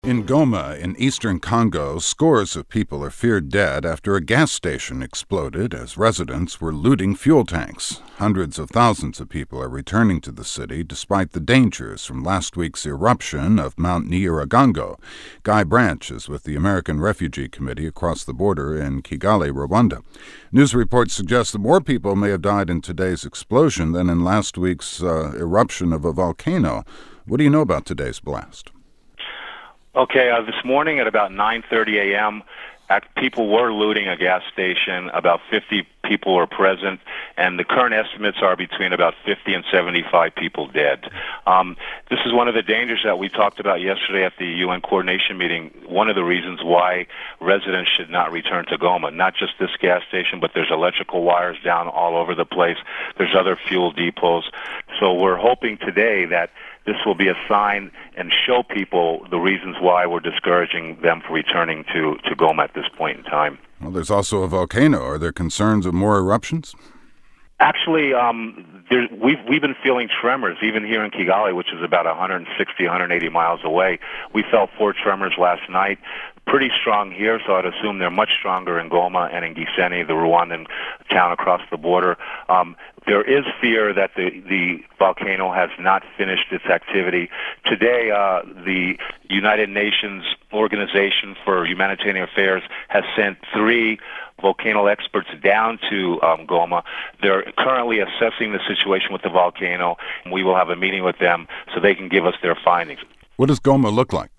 In Goma, in eastern Congo, scores of people are feared dead after a gas station exploded as residents were looting fuel tanks. Hundreds of thousands of people are returning to the city despite the dangers from last week's eruption of Mount Nyiragongo. Guy Branch is with the American Refugee Committee across the border in Kigali, Rwanda. News reports suggest that more people may have died in today's explosion than in last week's eruption of a volcano. What do you know about today's blast? Okay, this morning at about 9:30 a.m., people were looting a gas station. About 50 people were present, and the current estimates are between about 50 and 75 people dead. This is one of the dangers that we talked about yesterday at the UN coordination meeting. One of the reasons why residents should not return to Goma, not just this gas station, but there's electrical wires down all over the place. There's other fuel depots. So we're hoping today that this will be a sign and show people the reasons why we're discouraging them from returning to Goma at this point in time. Well, there's also a volcano. Are there concerns of more eruptions? Actually, we've been feeling tremors, even here in Kigali, which is about 160, 180 miles away. We felt 4 tremors last night. Pretty strong here, so I'd assume they're much stronger in Goma and in Gisenyi, the Rwandan town across the border. There is fear that the volcano has not finished its activity. Today, the United Nations Organization for Humanitarian Affairs has sent 3 volcano experts down to Goma. They're currently assessing the situation with the volcano. We will have a meeting with them so they can give us their findings. What does Goma look like?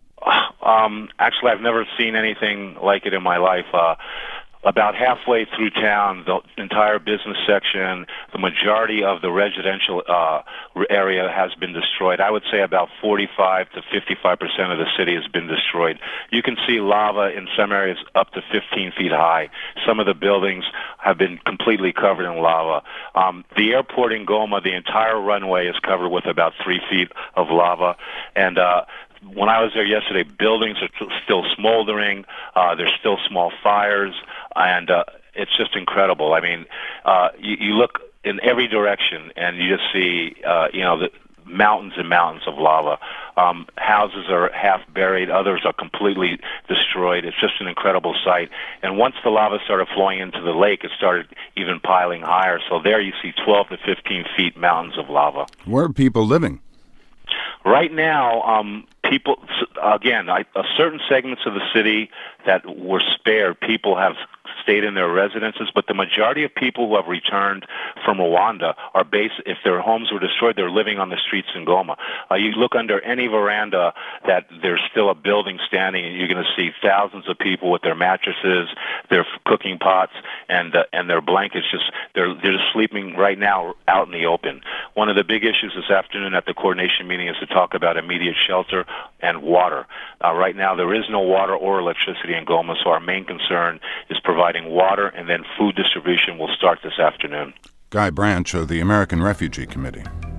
Actually, I've never seen anything like it in my life. About halfway through town, the entire business section, the majority of the residential area has been destroyed. I would say about 45 to 55% of the city has been destroyed. You can see lava in some areas up to 15 feet high. Some of the buildings have been completely covered in lava. The airport in Goma, the entire runway is covered with about 3 feet of lava. And when I was there yesterday, buildings are still smoldering. There's still small fires. And it's just incredible. I mean, you look in every direction, and you just see, the mountains and mountains of lava. Houses are half buried. Others are completely destroyed. It's just an incredible sight. And once the lava started flowing into the lake, it started even piling higher. So there you see 12 to 15 feet mountains of lava. Where are people living? Right now, people, again, certain segments of the city that were spared, people have stayed in their residences, but the majority of people who have returned from Rwanda are if their homes were destroyed, they're living on the streets in Goma. You look under any veranda that there's still a building standing, and you're going to see thousands of people with their mattresses, their cooking pots, and their blankets. They're just sleeping right now out in the open. One of the big issues this afternoon at the coordination meeting is to talk about immediate shelter and water. Right now, there is no water or electricity in Goma, so our main concern is providing water, and then food distribution will start this afternoon. Guy Branch of the American Refugee Committee.